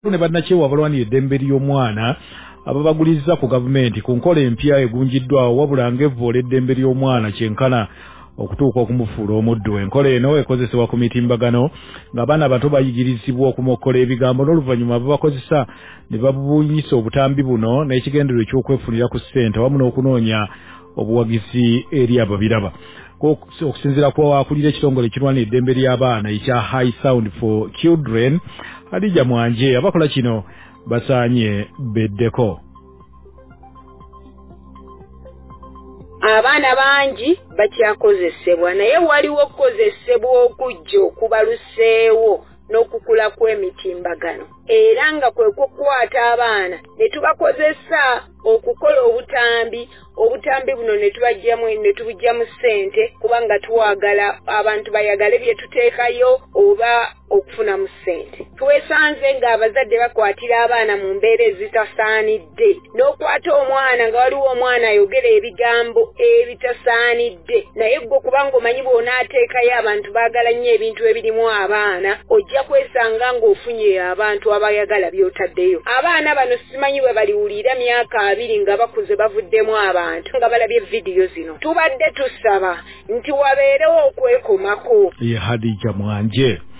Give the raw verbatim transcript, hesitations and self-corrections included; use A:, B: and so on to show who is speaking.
A: ne bannakyewa abalwanira eddembe ly'omwana ababaguliza ku gavumenti ku nkola empya egunjiddwawo wabula ng'evvoola eddembe ly'omwana kyenkana okutuuka okumufuula omuddu. Enkola eno ekozesebwa ku mitimbagano ng'abaana bato bayigirizibwa okumokkola ebigambo n'oluvannyuma babakozesa ne babunyisa obutambi buno n'ekigendererwa eky'okwefunira ku ssente wamu n'okunoonya obuwagizi eri ababiraba. Okusinziira ku akulira ekitongole ekirwanira eddembe ly'abaana ekya High Sound for Children, Hadija Mwanje, abakola kino basaanye beddeko.
B: Abaana bangi bakyakozesebwa naye waliwo okukozesebwa okujja okubaluseewo n'okukula kw'emitimbagano era nga kwe kukwata abaana ne tubakozesa okukola obutambi obutambi buno ne tubajjamu ne tubujjamu ssente kubanga twagala abantu bayagale bye tuteekayo oba okufuna mu ssente. Twesanze ng'abazadde bakwatira abaana mu mbeera ezitasaanidde n'okwata omwana nga waliwo omwana ayogera ebigambo ebitasaanidde naye gwe kubanga omanyi bw'onaateekayo abantu baagala nnyo ebintu ebirimu abaana ojja kwesanga ng'ofunye abantu abayagala by'otaddeyo. Abaana bano simanyi bwe baliwulira myaka abiri nga bakuze bavuddemu abantu nga balabye vidiyo zino. Tubadde tusaba nti wabeerewo okwekomako.
A: Ye Hadija Mwanje.